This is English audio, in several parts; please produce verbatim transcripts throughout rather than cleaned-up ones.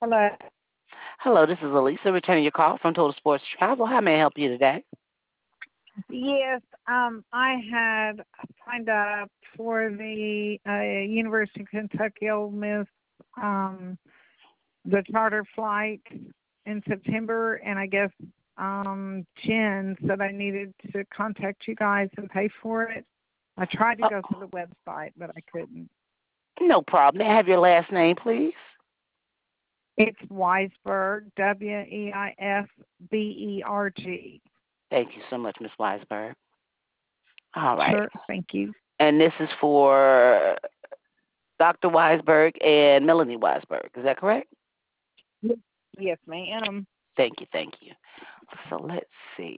Hello. Hello, this is Elisa returning your call from Total Sports Travel. How may I help you today? Yes, um, I had signed up for the uh, University of Kentucky Ole Miss, um, the charter flight in September, and I guess um, Jen said I needed to contact you guys and pay for it. I tried to Oh, go to the website, but I couldn't. no problem. May I have your last name, please? It's Weisberg, W E I S B E R G. Thank you so much, Miss Weisberg. All right. Sure, thank you. And this is for Doctor Weisberg and Melanie Weisberg. Is that correct? Yes, yes, ma'am. Thank you, thank you. So let's see.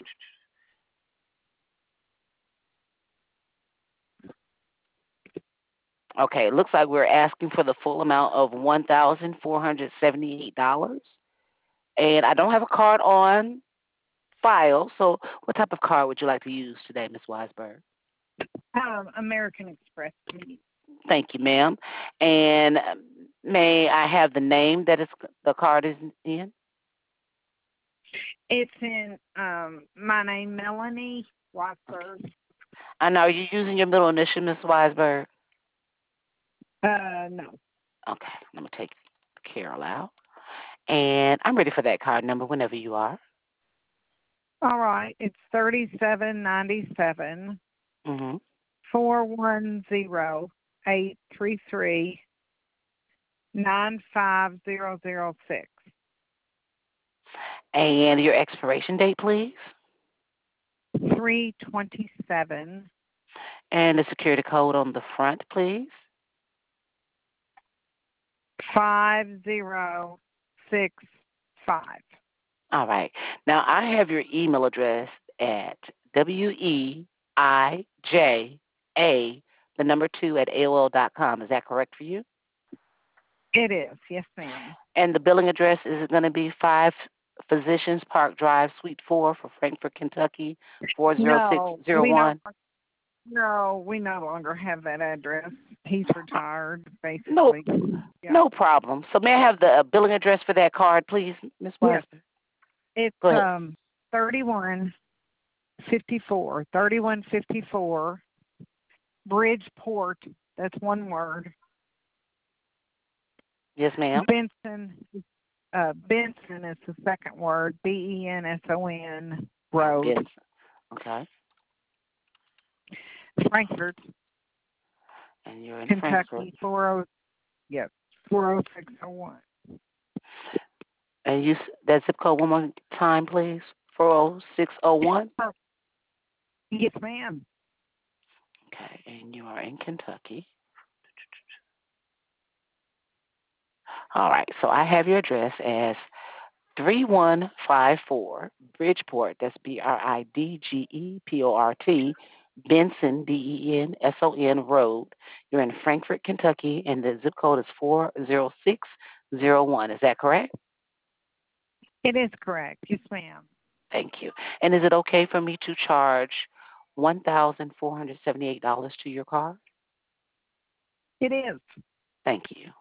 Okay, it looks like we're asking for the full amount of one thousand four hundred seventy-eight dollars. And I don't have a card on file, so what type of card would you like to use today, Miss Weisberg? Um, American Express, please. Thank you, ma'am. And um, may I have the name that is, the card is in? It's in um my name, Melanie Weisberg. And are you using your middle initial, Miss Weisberg? Uh, no. Okay, I'm going to take Carol out. And I'm ready for that card number whenever you are. All right. It's thirty-seven ninety-seven Mm-hmm. four one zero eight three three nine five zero zero six. And your expiration date, please. Three twenty seven And the security code on the front, please. five zero six five. All right. Now, I have your email address at W E I J A, the number two, at A O L dot com. Is that correct for you? It is, yes, ma'am. And the billing address is going to be five Physicians Park Drive, Suite four for Frankfort, Kentucky, No, we don't. four zero six zero one. No, we no longer have that address. He's retired, No, basically. Yeah. no problem. So may I have the uh, billing address for that card, please, Miss Yes. Weisberg? It's Go ahead. um thirty-one fifty-four, thirty-one fifty-four Bridgeport. That's one word. Yes, ma'am. Benson. Uh, Benson is the second word. B E N S O N Road. Yes. Okay. Frankfort, And you're in Kentucky. Frankfort. Four oh. Yes. Four oh six oh one. And you that zip code one more time, please. Four zero six zero one. Yes, ma'am. Okay, and you are in Kentucky. All right, so I have your address as three one five four Bridgeport. That's B R I D G E P O R T, Benson, B E N S O N Road. You're in Frankfort, Kentucky, and the zip code is four zero six zero one. Is that correct? It is correct. Yes, ma'am. Thank you. And is it okay for me to charge one thousand four hundred seventy-eight dollars to your card? It is. Thank you.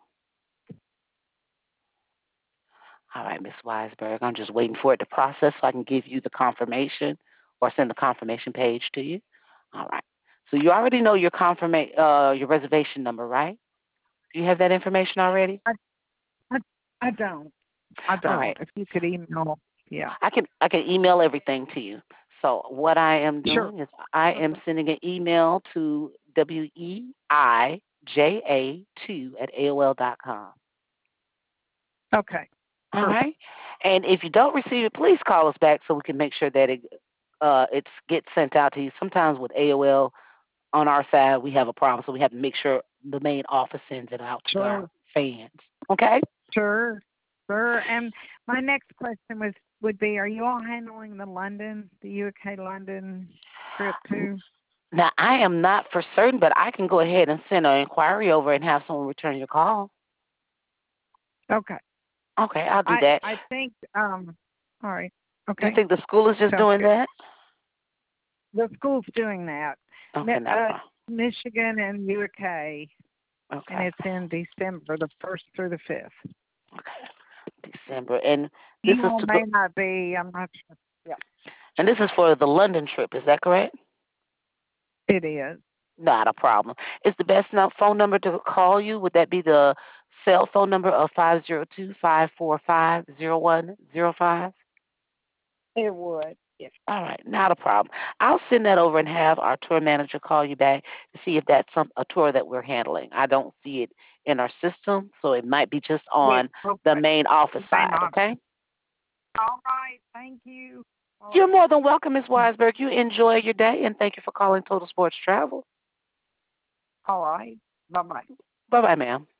All right, Miss Weisberg, I'm just waiting for it to process so I can give you the confirmation or send the confirmation page to you. All right. So you already know your confirma- uh, your reservation number, right? Do you have that information already? I, I, I don't. I All don't. right. If you could email, yeah. I can I can email everything to you. So what I am Sure. doing is I am sending an email to W E I J A two at A O L dot com. Okay. All Perfect. right. And if you don't receive it, please call us back so we can make sure that it uh it gets sent out to you. Sometimes with A O L on our side we have a problem, so we have to make sure the main office sends it out to our Sure. fans. Okay? Sure. Sure. And my next question was would be: are you all handling the London, the U K London trip too? Now I am not for certain, but I can go ahead and send an inquiry over and have someone return your call. Okay. Okay, I'll do I that. I think um. All right. Do you Okay. think the school is just Sounds doing good. that? The school's doing that. Mi- Okay, not a Uh, problem. Michigan and U K, and Okay. it's in December, the first through the fifth. Okay. December. And this is No, to may go. not be. I'm not sure. Yeah, And this is for the London trip. Is that correct? it is. Not a problem. Is the best num- phone number to call you? Would that be the cell phone number of five zero two, five four five, zero one zero five? It would. Yes. All right, not a problem. I'll send that over and have our tour manager call you back to see if that's some a tour that we're handling. I don't see it in our system, so it might be just Yes. on the Okay. main office May side, not. okay? All right. Thank you. All You're right. more than welcome, Miz Weisberg. You enjoy your day, and thank you for calling Total Sports Travel. All right. Bye bye. Bye-bye, ma'am.